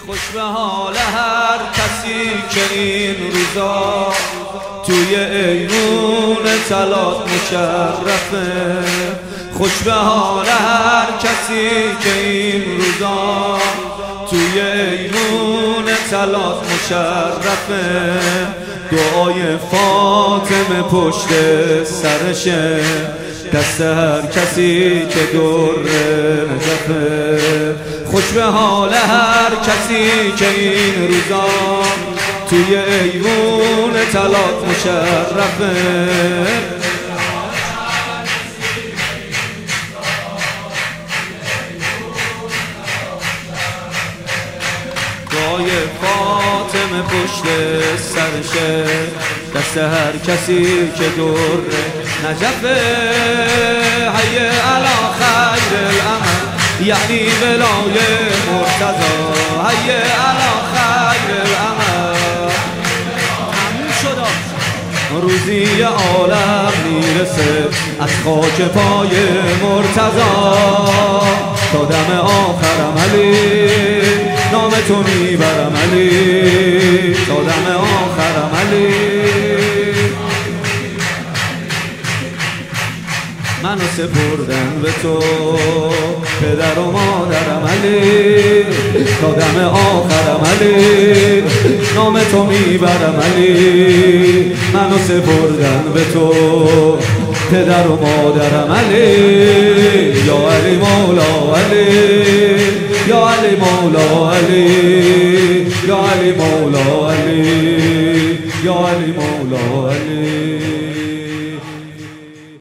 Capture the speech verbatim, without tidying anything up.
خوش به حال هر کسی که این روزا توی ایمون طلات مشرفه. خوش به حال هر کسی که این روزا توی ایمون طلات مشرفه. دعای فاطمه پشت سرشه، دست هر کسی که دور نجفه. خوش به حال هر کسی که این روزا توی ایوون طلات مشرفه. دعای فاطمه پشت سرشه، دست هر کسی که دور نجفه. حی علی خیر العمل یعنی ولای مرتضی. حی علی خیر العمل تموم شد. روزی عالم میرسه از خاک پای مرتضی تا دم آخرم علی نام تو میبرم علی تا دم آخرم علی. منو سپردن به تو پدر و مادرم علی تا دم آخرم علی نام تو میبرم علی. منو سپردن به تو پدر و مادرم علی. یا علی مولا علی یا علی مولا علی